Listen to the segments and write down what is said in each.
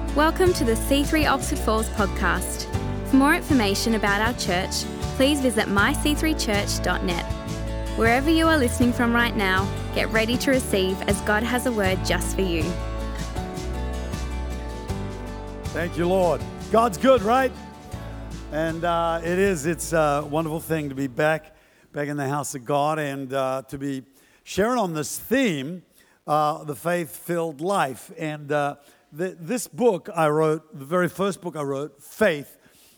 Welcome to the C3 Oxford Falls podcast. For more information about our church, please visit myc3church.net. Wherever you are listening from right now, get ready to receive as God has a word just for you. Thank you, Lord. God's good, right? And it's a wonderful thing to be back in the house of God and to be sharing on this theme, the faith-filled life. And this book I wrote, the very first book I wrote, Faith,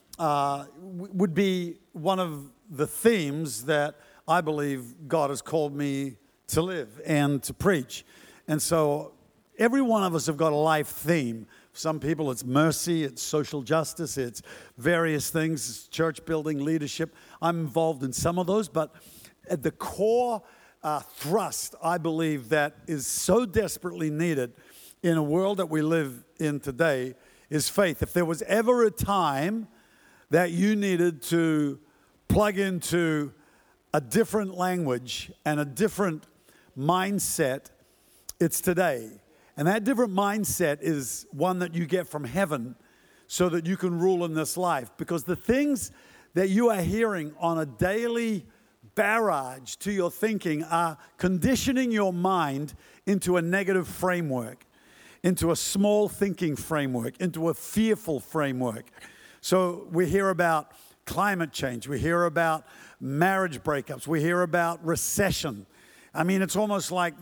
would be one of the themes that I believe God has called me to live and to preach. And so every one of us have got a life theme. Some people it's mercy, it's social justice, it's various things, it's church building, leadership. I'm involved in some of those, but at the core thrust, I believe, that is so desperately needed in a world that we live in today is faith. If there was ever a time that you needed to plug into a different language and a different mindset, it's today. And that different mindset is one that you get from heaven so that you can rule in this life. Because the things that you are hearing on a daily barrage to your thinking are conditioning your mind into a negative framework, into a small thinking framework, into a fearful framework. So we hear about climate change. We hear about marriage breakups. We hear about recession. I mean, it's almost like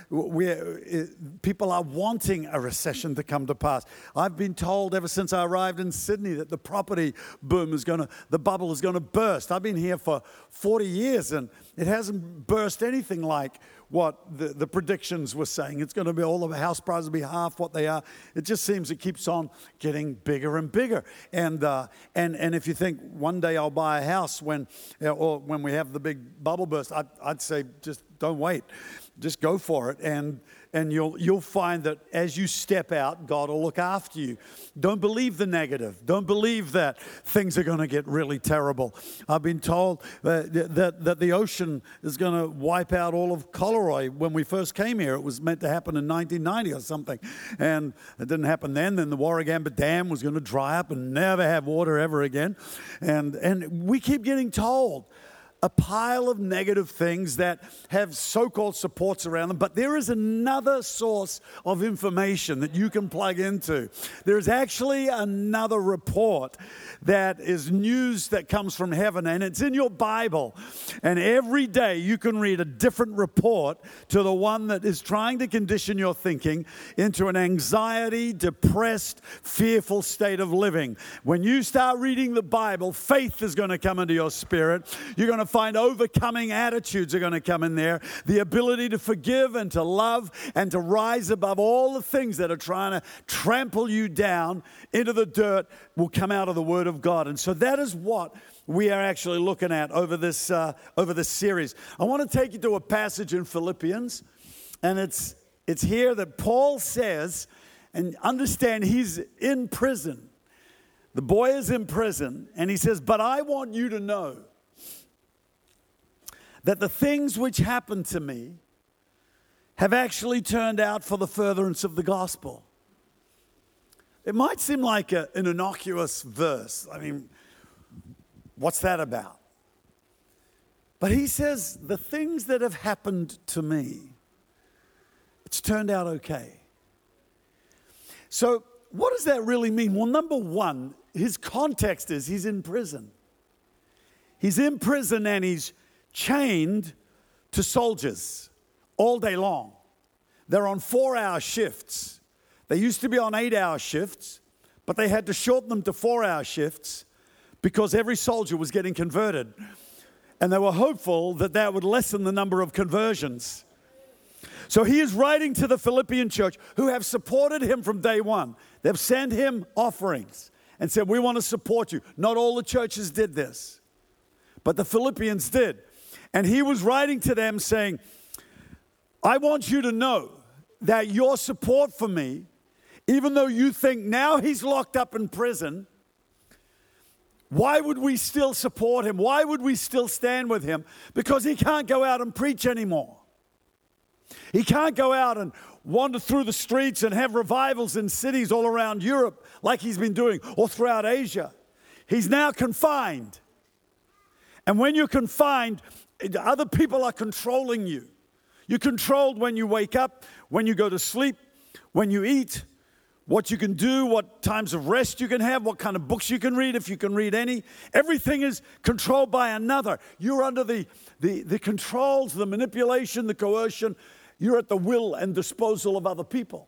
people are wanting a recession to come to pass. I've been told ever since I arrived in Sydney that the property boom the bubble is going to burst. I've been here for 40 years and it hasn't burst anything like what the predictions were saying. It's going to be all of the house prices will be half what they are. It just seems it keeps on getting bigger and bigger. And if you think one day I'll buy a house when we have the big bubble burst, I'd say just don't wait. Just go for it, and you'll find that as you step out, God will look after you. Don't believe the negative. Don't believe that things are going to get really terrible. I've been told that the ocean is going to wipe out all of Collaroy. When we first came here, it was meant to happen in 1990 or something, and it didn't happen then. Then the Warragamba Dam was going to dry up and never have water ever again, and we keep getting told a pile of negative things that have so-called supports around them. But there is another source of information that you can plug into. There's actually another report that is news that comes from heaven, and it's in your Bible. And every day you can read a different report to the one that is trying to condition your thinking into an anxiety, depressed, fearful state of living. When you start reading the Bible, faith is going to come into your spirit. You're going to find overcoming attitudes are going to come in there. The ability to forgive and to love and to rise above all the things that are trying to trample you down into the dirt will come out of the Word of God. And so that is what we are actually looking at over this series. I want to take you to a passage in Philippians, and it's here that Paul says, and understand he's in prison. The boy is in prison, and he says, but I want you to know that the things which happened to me have actually turned out for the furtherance of the gospel. It might seem like an innocuous verse. I mean, what's that about? But he says, the things that have happened to me, it's turned out okay. So what does that really mean? Well, number one, his context is he's in prison. He's in prison and he's chained to soldiers all day long. They're on 4-hour shifts. They used to be on 8-hour shifts, but they had to shorten them to 4-hour shifts because every soldier was getting converted. And they were hopeful that that would lessen the number of conversions. So he is writing to the Philippian church who have supported him from day one. They've sent him offerings and said, we want to support you. Not all the churches did this, but the Philippians did. And he was writing to them saying, I want you to know that your support for me, even though you think now he's locked up in prison, why would we still support him? Why would we still stand with him? Because he can't go out and preach anymore. He can't go out and wander through the streets and have revivals in cities all around Europe like he's been doing, or throughout Asia. He's now confined. And when you're confined, other people are controlling you. You're controlled when you wake up, when you go to sleep, when you eat, what you can do, what times of rest you can have, what kind of books you can read, if you can read any. Everything is controlled by another. You're under the controls, the manipulation, the coercion. You're at the will and disposal of other people.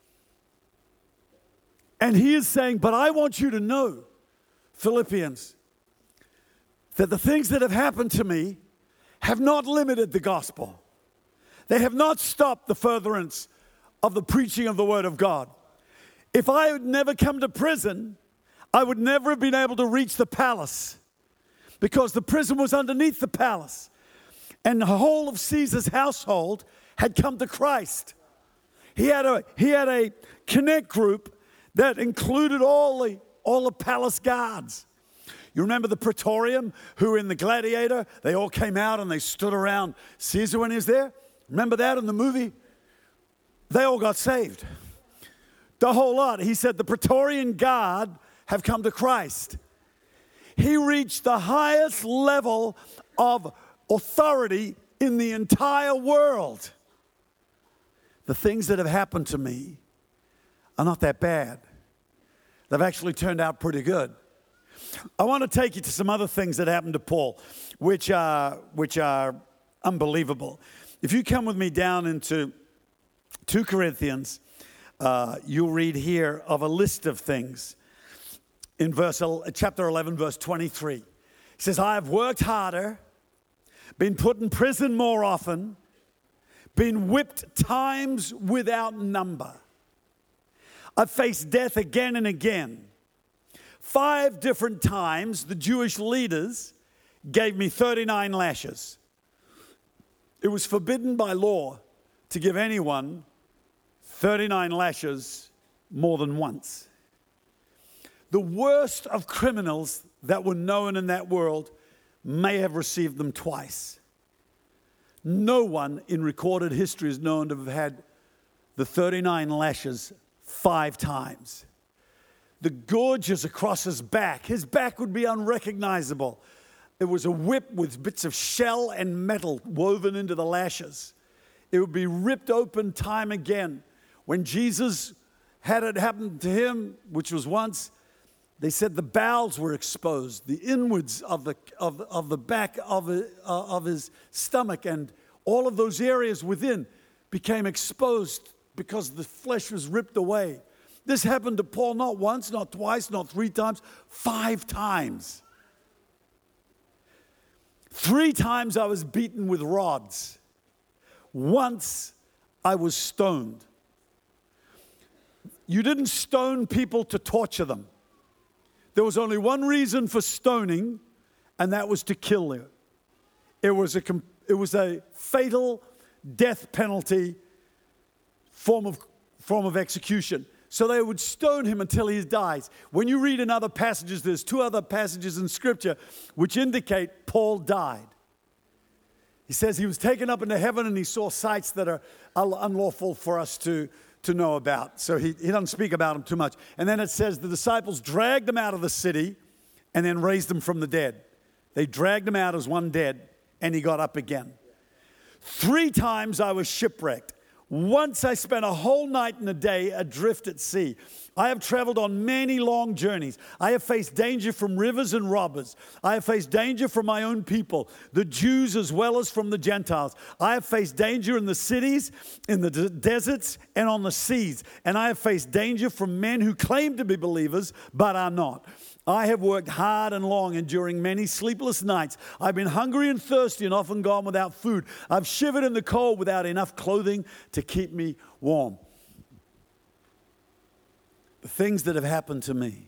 And he is saying, but I want you to know, Philippians, that the things that have happened to me have not limited the gospel. They have not stopped the furtherance of the preaching of the word of God. If I had never come to prison, I would never have been able to reach the palace, because the prison was underneath the palace. And the whole of Caesar's household had come to Christ. He had a connect group that included all the palace guards. You remember the Praetorium, who in the Gladiator, they all came out and they stood around Caesar when he was there? Remember that in the movie? They all got saved. The whole lot. He said the Praetorian Guard have come to Christ. He reached the highest level of authority in the entire world. The things that have happened to me are not that bad. They've actually turned out pretty good. I want to take you to some other things that happened to Paul, which are unbelievable. If you come with me down into 2 Corinthians, you'll read here of a list of things. In chapter 11, verse 23, he says, I have worked harder, been put in prison more often, been whipped times without number. I've faced death again and again. 5 different times, the Jewish leaders gave me 39 lashes. It was forbidden by law to give anyone 39 lashes more than once. The worst of criminals that were known in that world may have received them twice. No one in recorded history is known to have had the 39 lashes 5 times. The gouges across his back would be unrecognizable. It was a whip with bits of shell and metal woven into the lashes. It would be ripped open time again. When Jesus had it happen to him, which was once, they said the bowels were exposed, the inwards of the back of his stomach, and all of those areas within became exposed because the flesh was ripped away. This happened to Paul not once, not twice, not 3 times, 5 times. 3 times I was beaten with rods. Once I was stoned. You didn't stone people to torture them. There was only one reason for stoning, and that was to kill them. It was a fatal death penalty form of execution. So they would stone him until he dies. When you read in other passages, there's 2 other passages in Scripture which indicate Paul died. He says he was taken up into heaven and he saw sights that are unlawful for us to know about. So he doesn't speak about them too much. And then it says the disciples dragged him out of the city and then raised him from the dead. They dragged him out as one dead and he got up again. 3 times I was shipwrecked. Once I spent a whole night and a day adrift at sea. I have traveled on many long journeys. I have faced danger from rivers and robbers. I have faced danger from my own people, the Jews as well as from the Gentiles. I have faced danger in the cities, in the deserts, and on the seas. And I have faced danger from men who claim to be believers but are not. I have worked hard and long, enduring many sleepless nights. I've been hungry and thirsty and often gone without food. I've shivered in the cold without enough clothing to keep me warm. The things that have happened to me,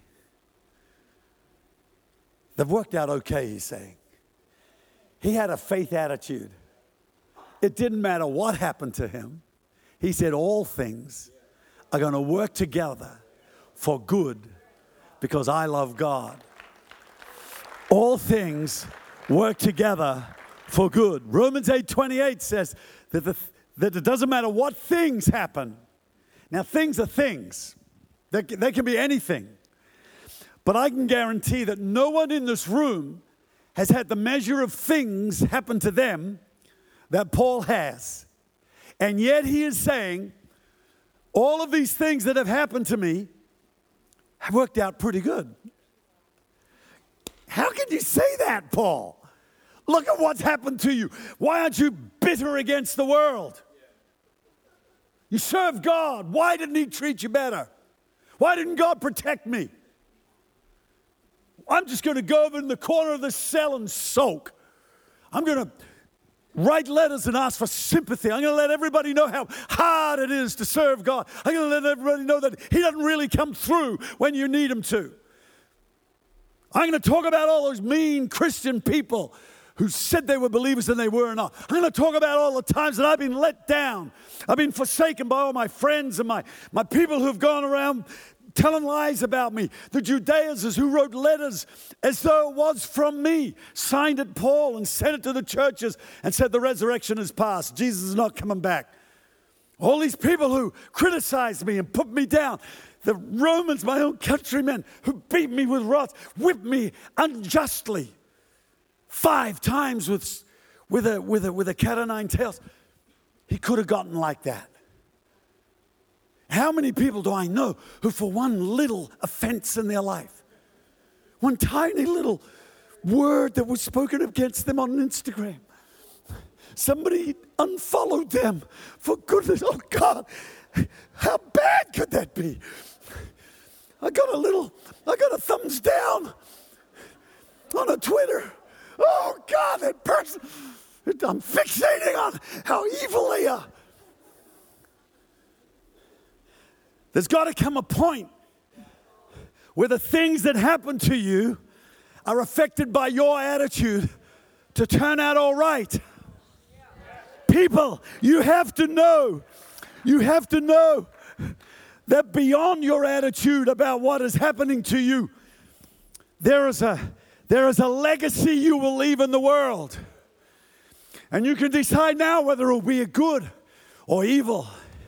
they've worked out okay, he's saying. He had a faith attitude. It didn't matter what happened to him. He said all things are going to work together for good because I love God. All things work together for good. Romans 8:28 says that that it doesn't matter what things happen. Now, things are things. They can be anything. But I can guarantee that no one in this room has had the measure of things happen to them that Paul has. And yet he is saying, all of these things that have happened to me have worked out pretty good. How can you say that, Paul? Look at what's happened to you. Why aren't you bitter against the world? You serve God. Why didn't he treat you better? Why didn't God protect me? I'm just going to go over in the corner of the cell and sulk. I'm going to write letters and ask for sympathy. I'm going to let everybody know how hard it is to serve God. I'm going to let everybody know that he doesn't really come through when you need him to. I'm going to talk about all those mean Christian people who said they were believers and they were not. I'm going to talk about all the times that I've been let down. I've been forsaken by all my friends and my people who have gone around telling lies about me. The Judaizers who wrote letters as though it was from me, signed it Paul and sent it to the churches and said the resurrection is past. Jesus is not coming back. All these people who criticized me and put me down. The Romans, my own countrymen, who beat me with rods, whipped me unjustly 5 times with a cat o' nine tails. He could have gotten like that. How many people do I know who for one little offense in their life, one tiny little word that was spoken against them on Instagram, somebody unfollowed them for goodness, oh God, how bad could that be? I got a thumbs down on a Twitter. Oh God, that person, I'm fixating on how evil they are. There's got to come a point where the things that happen to you are affected by your attitude to turn out all right. People, you have to know that beyond your attitude about what is happening to you, there is a legacy you will leave in the world. And you can decide now whether it will be a good or evil.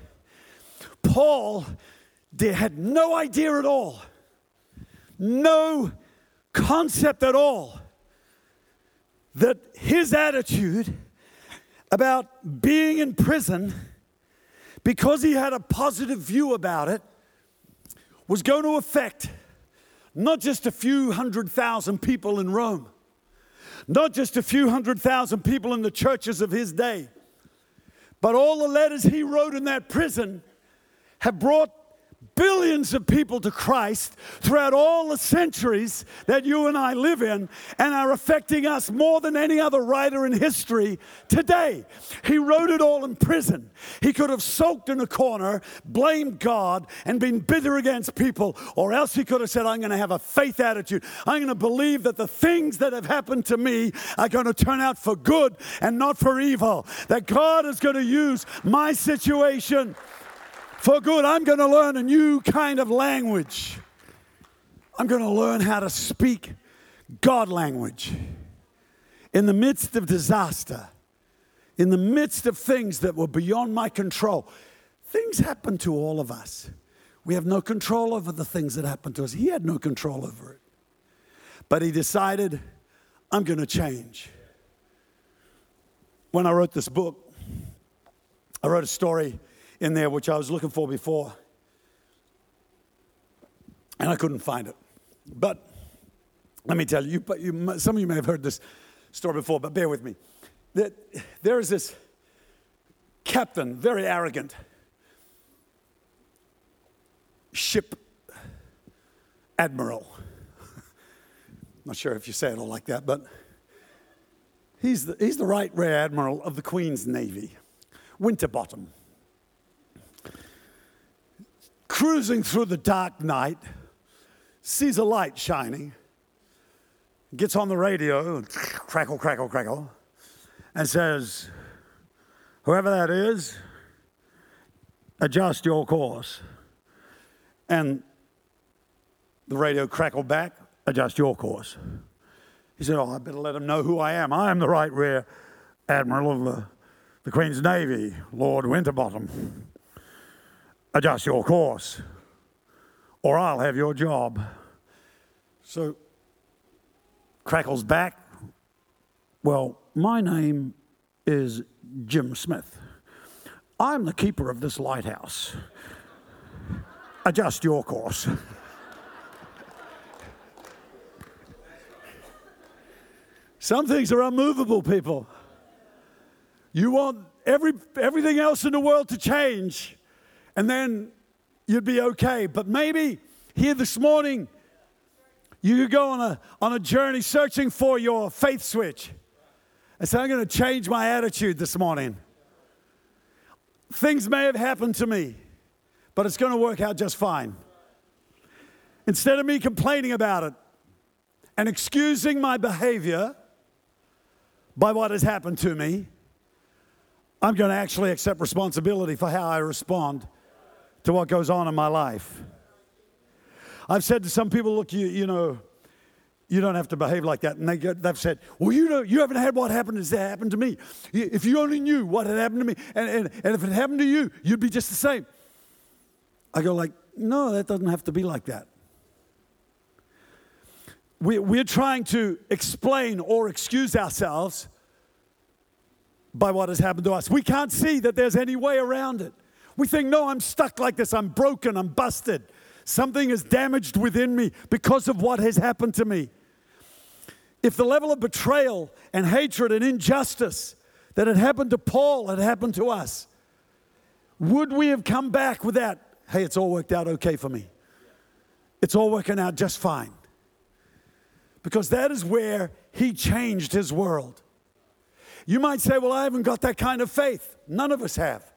Paul had no idea at all, no concept at all, that his attitude about being in prison, because he had a positive view about it, was going to affect not just a few 100,000 people in Rome, not just a few 100,000 people in the churches of his day, but all the letters he wrote in that prison have brought billions of people to Christ throughout all the centuries that you and I live in, and are affecting us more than any other writer in history today. He wrote it all in prison. He could have sulked in a corner, blamed God, and been bitter against people, or else he could have said, I'm going to have a faith attitude. I'm going to believe that the things that have happened to me are going to turn out for good and not for evil, that God is going to use my situation for good. I'm going to learn a new kind of language. I'm going to learn how to speak God language. In the midst of disaster, in the midst of things that were beyond my control, things happen to all of us. We have no control over the things that happen to us. He had no control over it. But he decided, I'm going to change. When I wrote this book, I wrote a story in there which I was looking for before, and I couldn't find it. But let me tell you, some of you may have heard this story before, but bear with me. There is this captain, very arrogant, ship admiral. Not sure if you say it all like that, but he's the right rear admiral of the Queen's Navy, Winterbottom. Cruising through the dark night, sees a light shining, gets on the radio, crackle, crackle, crackle, and says, whoever that is, adjust your course. And the radio crackled back, adjust your course. He said, I better let him know who I am. I am the right rear admiral of the The Queen's Navy, Lord Winterbottom, adjust your course, or I'll have your job. So, Crackle's back. Well, my name is Jim Smith. I'm the keeper of this lighthouse. Adjust your course. Some things are unmovable, people. You want everything else in the world to change, and then you'd be okay. But maybe here this morning, you could go on a journey searching for your faith switch. And say, I'm going to change my attitude this morning. Things may have happened to me, but it's going to work out just fine. Instead of me complaining about it and excusing my behavior by what has happened to me, I'm going to actually accept responsibility for how I respond to what goes on in my life. I've said to some people, look, you know, you don't have to behave like that. And they've said, well, you haven't had what happened to me. If you only knew what had happened to me, and if it happened to you, you'd be just the same. I go like, no, that doesn't have to be like that. We're trying to explain or excuse ourselves by what has happened to us. We can't see that there's any way around it. We think, no, I'm stuck like this. I'm broken. I'm busted. Something is damaged within me because of what has happened to me. If the level of betrayal and hatred and injustice that had happened to Paul had happened to us, would we have come back with that, hey, it's all worked out okay for me. It's all working out just fine. Because that is where he changed his world. You might say, well, I haven't got that kind of faith. None of us have.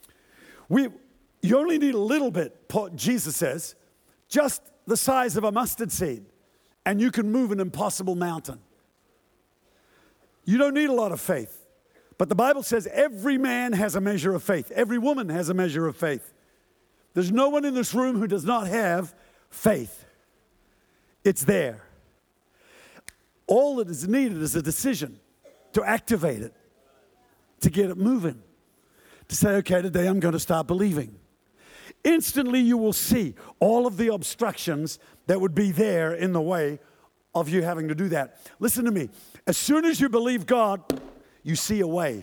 You only need a little bit, Jesus says, just the size of a mustard seed, and you can move an impossible mountain. You don't need a lot of faith. But the Bible says every man has a measure of faith. Every woman has a measure of faith. There's no one in this room who does not have faith. It's there. All that is needed is a decision to activate it, to get it moving, to say, okay, today I'm going to start believing. Instantly you will see all of the obstructions that would be there in the way of you having to do that. Listen to me. As soon as you believe God, you see a way.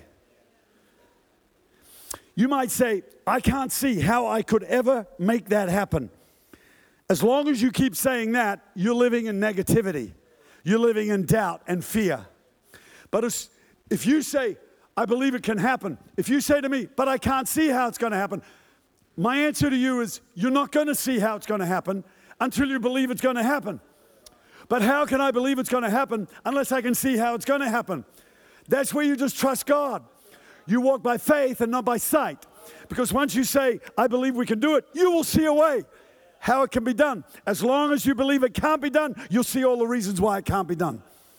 You might say, I can't see how I could ever make that happen. As long as you keep saying that, you're living in negativity. You're living in doubt and fear. But if you say, I believe it can happen. If you say to me, but I can't see how it's going to happen, my answer to you is, you're not going to see how it's going to happen until you believe it's going to happen. But how can I believe it's going to happen unless I can see how it's going to happen? That's where you just trust God. You walk by faith and not by sight. Because once you say, I believe we can do it, you will see a way how it can be done. As long as you believe it can't be done, you'll see all the reasons why it can't be done.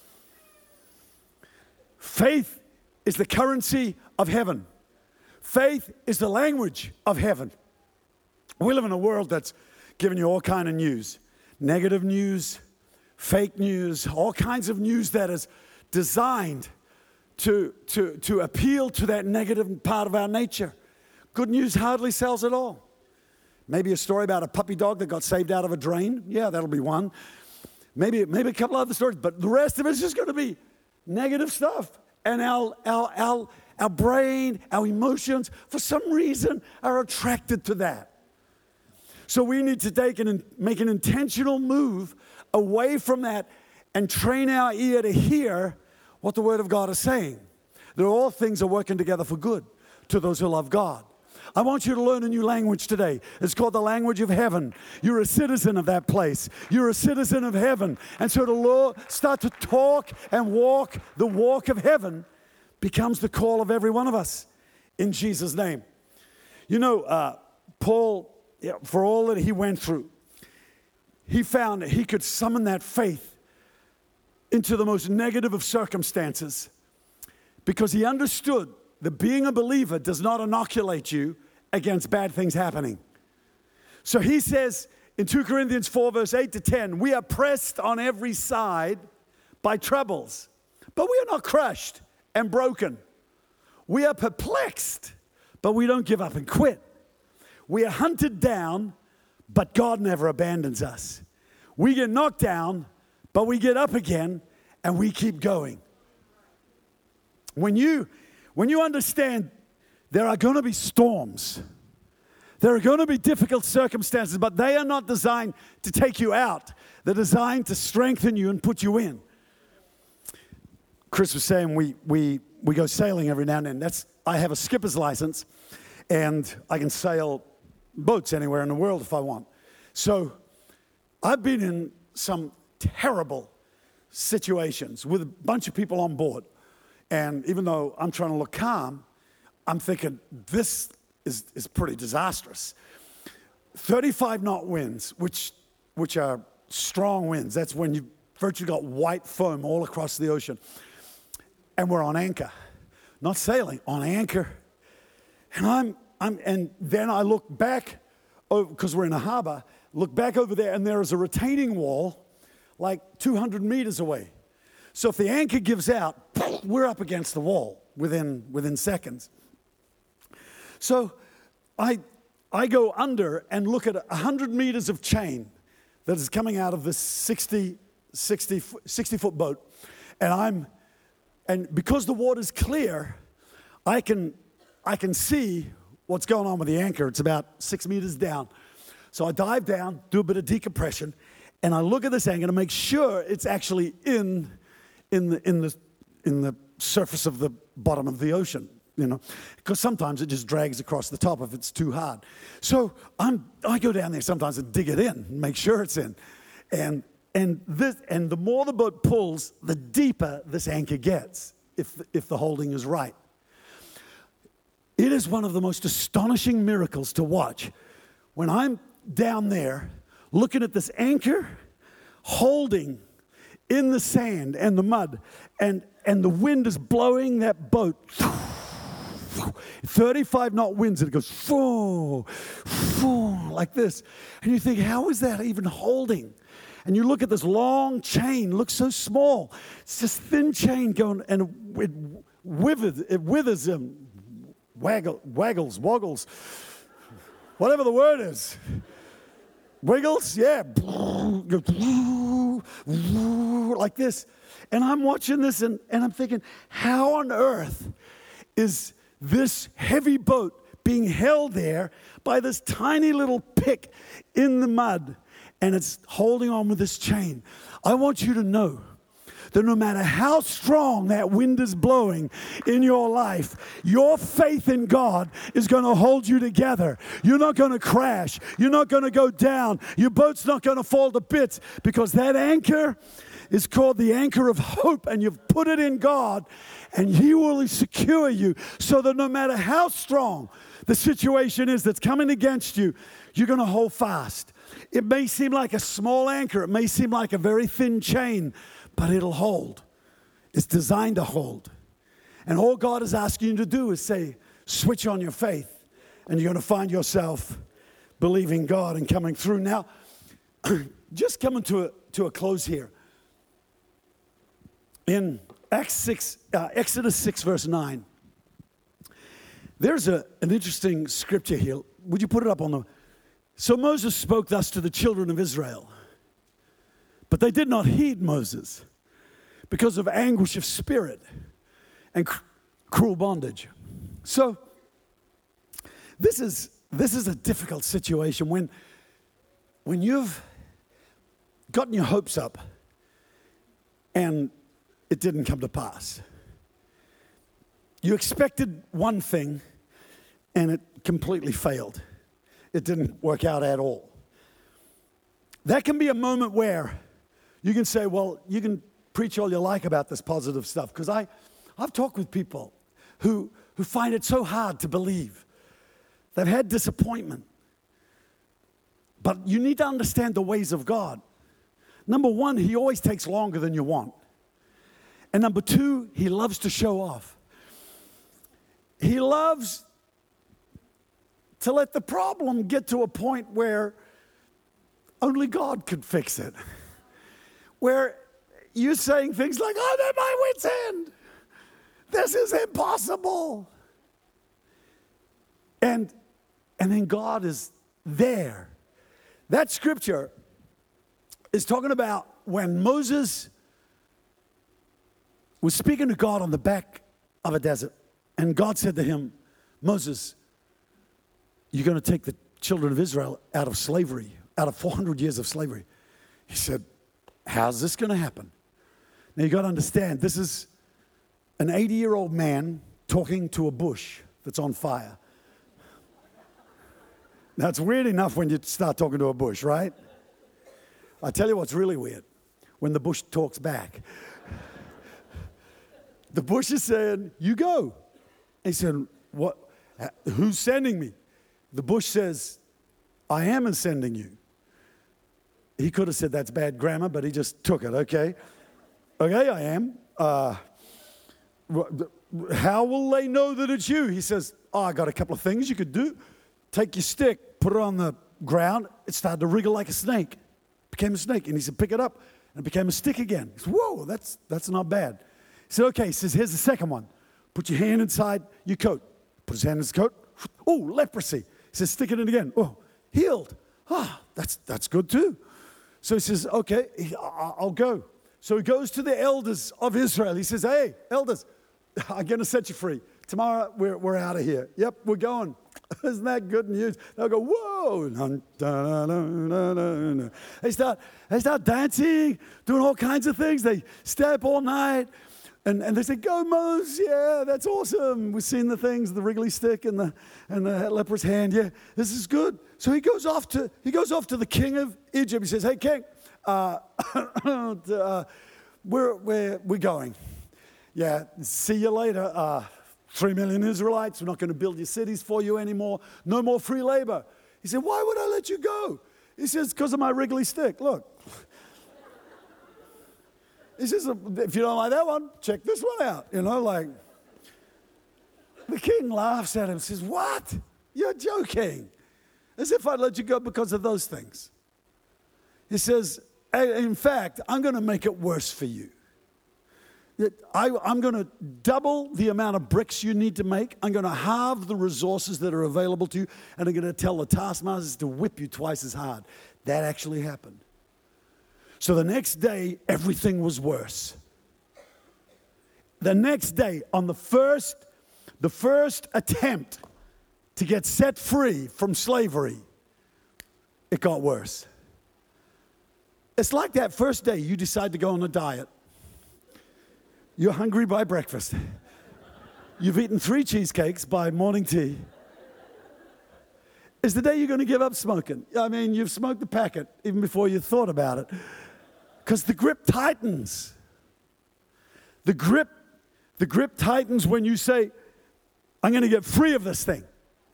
Faith is the currency of heaven. Faith is the language of heaven. We live in a world that's giving you all kind of news. Negative news, fake news, all kinds of news that is designed to appeal to that negative part of our nature. Good news hardly sells at all. Maybe a story about a puppy dog that got saved out of a drain. Yeah, that'll be one. Maybe a couple other stories, but the rest of it's just going to be negative stuff. And our brain, our emotions, for some reason, are attracted to that. So we need to make an intentional move away from that and train our ear to hear what the Word of God is saying. That all things are working together for good to those who love God. I want you to learn a new language today. It's called the language of heaven. You're a citizen of that place. You're a citizen of heaven. And so to start to talk and walk the walk of heaven becomes the call of every one of us in Jesus' name. You know, Paul, for all that he went through, he found that he could summon that faith into the most negative of circumstances because he understood that being a believer does not inoculate you against bad things happening. So he says in 2 Corinthians 4, verse 8 to 10, we are pressed on every side by troubles, but we are not crushed and broken. We are perplexed, but we don't give up and quit. We are hunted down, but God never abandons us. We get knocked down, but we get up again, and we keep going. When you understand there are going to be storms, there are going to be difficult circumstances, but they are not designed to take you out. They're designed to strengthen you and put you in. Chris was saying we go sailing every now and then. I have a skipper's license, and I can sail boats anywhere in the world if I want. So I've been in some terrible situations with a bunch of people on board. And even though I'm trying to look calm, I'm thinking this is pretty disastrous. 35 knot winds, which are strong winds. That's when you've virtually got white foam all across the ocean. And we're on anchor. Not sailing, on anchor. And and then I look back, because we're in a harbor, look back over there, and there is a retaining wall like 200 meters away. So if the anchor gives out, we're up against the wall within seconds. So I go under and look at 100 meters of chain that is coming out of this 60-foot boat. And because the water's clear, I can see what's going on with the anchor. It's about 6 meters down. So I dive down, do a bit of decompression, and I look at this anchor to make sure it's actually in the surface of the bottom of the ocean, because sometimes it just drags across the top if it's too hard. So I go down there sometimes and dig it in, and make sure it's in, and the more the boat pulls, the deeper this anchor gets if the holding is right. It is one of the most astonishing miracles to watch when I'm down there looking at this anchor holding in the sand and the mud, and the wind is blowing that boat 35 knot winds, and it goes like this, and you think, how is that even holding? And you look at this long chain, looks so small. It's just thin chain going, and it withers him. Waggles, woggles, whatever the word is. Wiggles, yeah. Like this. And I'm watching this and I'm thinking, how on earth is this heavy boat being held there by this tiny little pick in the mud, and it's holding on with this chain? I want you to know that no matter how strong that wind is blowing in your life, your faith in God is going to hold you together. You're not going to crash. You're not going to go down. Your boat's not going to fall to bits, because that anchor is called the anchor of hope, and you've put it in God, and He will secure you so that no matter how strong the situation is that's coming against you, you're going to hold fast. It may seem like a small anchor. It may seem like a very thin chain, but it'll hold. It's designed to hold. And all God is asking you to do is say, switch on your faith, and you're going to find yourself believing God and coming through. Now, just coming to a close here. In Exodus 6, verse 9, there's an interesting scripture here. Would you put it up on the... So Moses spoke thus to the children of Israel, but they did not heed Moses because of anguish of spirit and cruel bondage. So this is a difficult situation when you've gotten your hopes up and it didn't come to pass. You expected one thing and it completely failed. It didn't work out at all. That can be a moment where you can say, well, you can preach all you like about this positive stuff, because I've talked with people who find it so hard to believe. They've had disappointment. But you need to understand the ways of God. Number one, He always takes longer than you want. And number two, He loves to show off. He loves to let the problem get to a point where only God could fix it. Where you're saying things like, I'm at my wit's end. This is impossible. And then God is there. That scripture is talking about when Moses was speaking to God on the back of a desert. And God said to him, Moses, you're going to take the children of Israel out of slavery, out of 400 years of slavery. He said, how's this going to happen? Now you got to understand, this is an 80-year-old man talking to a bush that's on fire. That's weird enough when you start talking to a bush, right? I tell you what's really weird, when the bush talks back. The bush is saying, you go. He said, what? Who's sending me? The bush says, I am sending you. He could have said that's bad grammar, but he just took it, okay? Okay, I am. How will they know that it's you? He says, I got a couple of things you could do. Take your stick, put it on the ground. It started to wriggle like a snake. Became a snake. And he said, pick it up. And it became a stick again. He said, whoa, that's not bad. He said, okay. He says, here's the second one. Put your hand inside your coat. Put his hand in his coat. Oh, leprosy. He says, stick it in again. Oh, healed. That's good too. So he says, okay, I'll go. So he goes to the elders of Israel. He says, hey, elders, I'm going to set you free. Tomorrow, we're out of here. Yep, we're going. Isn't that good news? They'll go, whoa. They start dancing, doing all kinds of things. They stay up all night. And they say, go, Moses. Yeah, that's awesome. We've seen the things, the wriggly stick and the leper's hand. Yeah, this is good. So he goes off to the king of Egypt. He says, hey, king, we're going. Yeah, see you later. 3 million Israelites. We're not going to build your cities for you anymore. No more free labor. He said, why would I let you go? He says, because of my wriggly stick. Look. He says, if you don't like that one, check this one out. The king laughs at him and says, what? You're joking. As if I'd let you go because of those things. He says, in fact, I'm going to make it worse for you. I'm going to double the amount of bricks you need to make. I'm going to halve the resources that are available to you. And I'm going to tell the taskmasters to whip you twice as hard. That actually happened. So the next day, everything was worse. The next day, on the first attempt to get set free from slavery, it got worse. It's like that first day you decide to go on a diet. You're hungry by breakfast. You've eaten 3 cheesecakes by morning tea. It's the day you're going to give up smoking. I mean, you've smoked the packet even before you thought about it. Because the grip tightens. The grip tightens when you say, I'm going to get free of this thing.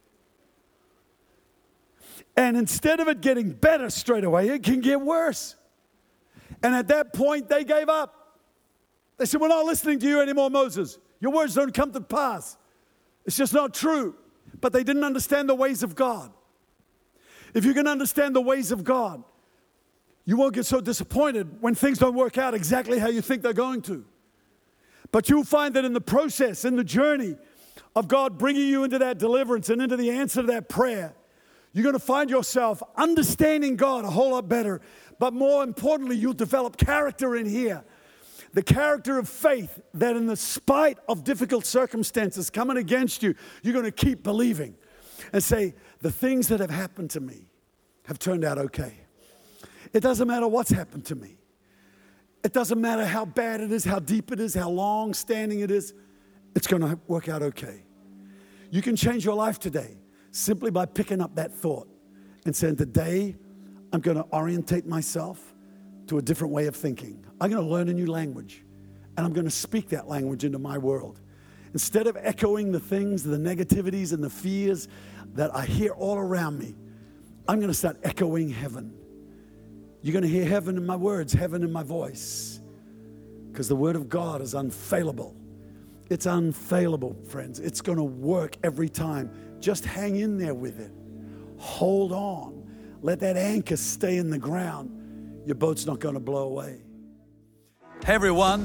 And instead of it getting better straight away, it can get worse. And at that point, they gave up. They said, we're not listening to you anymore, Moses. Your words don't come to pass. It's just not true. But they didn't understand the ways of God. If you can understand the ways of God, you won't get so disappointed when things don't work out exactly how you think they're going to. But you'll find that in the process, in the journey of God bringing you into that deliverance and into the answer to that prayer, you're going to find yourself understanding God a whole lot better. But more importantly, you'll develop character in here. The character of faith that in the spite of difficult circumstances coming against you, you're going to keep believing and say, the things that have happened to me have turned out okay. It doesn't matter what's happened to me. It doesn't matter how bad it is, how deep it is, how long standing it is. It's going to work out okay. You can change your life today simply by picking up that thought and saying, today I'm going to orientate myself to a different way of thinking. I'm going to learn a new language, and I'm going to speak that language into my world. Instead of echoing the things, the negativities and the fears that I hear all around me, I'm going to start echoing heaven. You're going to hear heaven in my words, heaven in my voice, because the word of God is unfailable. It's unfailable, friends. It's going to work every time. Just hang in there with it. Hold on. Let that anchor stay in the ground. Your boat's not going to blow away. Hey everyone,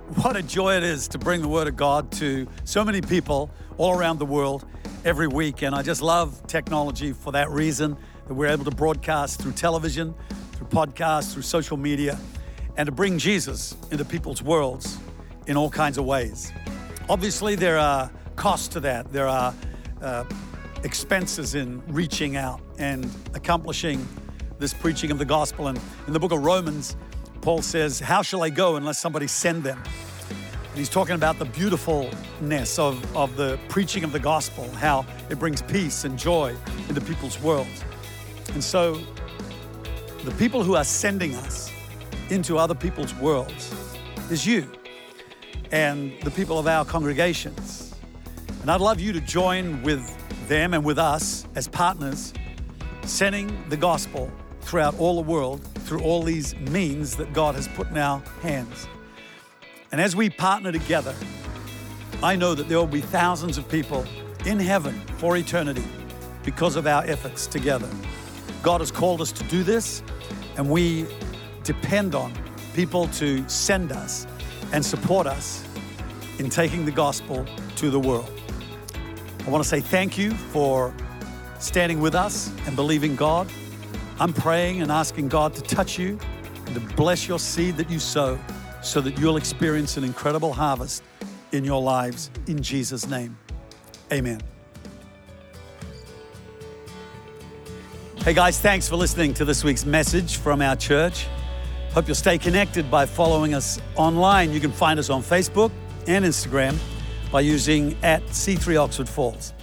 What a joy it is to bring the Word of God to so many people all around the world every week. And I just love technology for that reason, that we're able to broadcast through television, through podcasts, through social media, and to bring Jesus into people's worlds in all kinds of ways. Obviously, there are costs to that. There are expenses in reaching out and accomplishing this preaching of the gospel. And in the book of Romans, Paul says, how shall I go unless somebody send them? And he's talking about the beautifulness of the preaching of the gospel, how it brings peace and joy into people's worlds. And so the people who are sending us into other people's worlds is you and the people of our congregations. And I'd love you to join with them and with us as partners, sending the gospel throughout all the world through all these means that God has put in our hands. And as we partner together, I know that there will be thousands of people in heaven for eternity because of our efforts together. God has called us to do this, and we depend on people to send us and support us in taking the gospel to the world. I want to say thank you for standing with us and believing God. I'm praying and asking God to touch you and to bless your seed that you sow so that you'll experience an incredible harvest in your lives in Jesus' name. Amen. Hey guys, thanks for listening to this week's message from our church. Hope you'll stay connected by following us online. You can find us on Facebook and Instagram by using @C3 Oxford Falls.